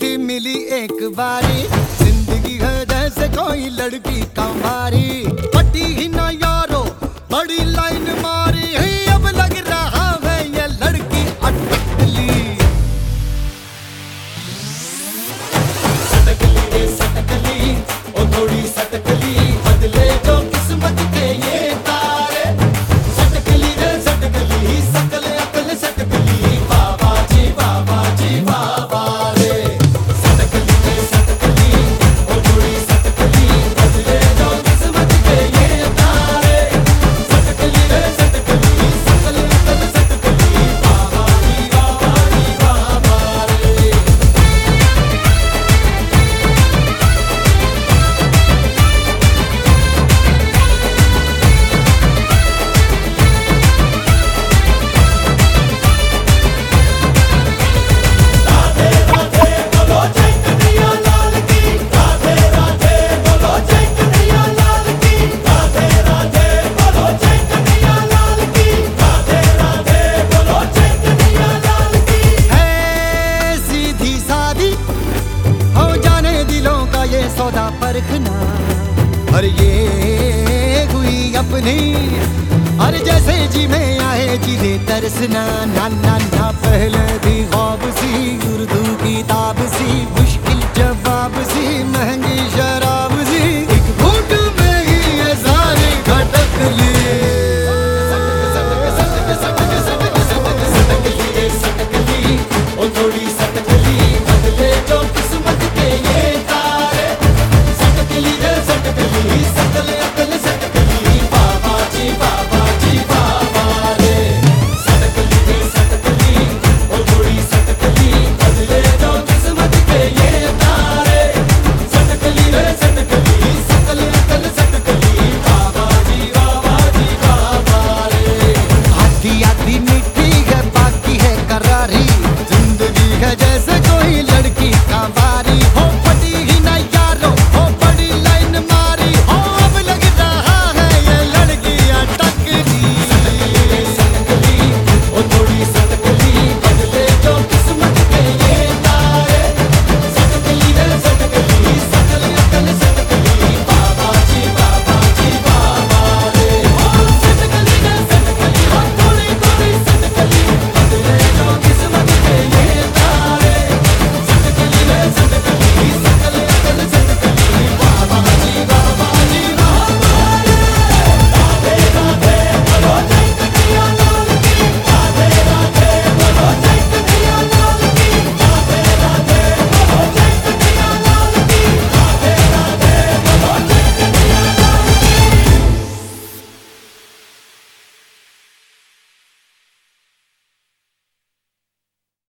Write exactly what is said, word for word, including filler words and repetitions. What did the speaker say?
थी मिली एक बारी, जिंदगी है जैसे कोई लड़की कमारी, पटी ही ना यारो बड़ी लाइन मारी, अब लग रहा है ये लड़की अटकली। सटकली रे सटकली, ओ थोड़ी सटकली, बदले जो किस्मत के ये तारे। सटकली रे सटकली, सकल अकल सटकली, बाबा जी बाबा जी बाबा रे। सटकली रे सटकली, ओ थोड़ी सटकली, बदले जो किस्मत के ये तारे। सटकली रे सटकली, सकल अकल सटकली, बाबा जी बाबा जी बाबा रे। सौदा परखना, और ये हुई अपनी, और जैसे जी में आए जिले तरसना, ना ना ना पहले भी ख्वाब सी उर्दू की तार।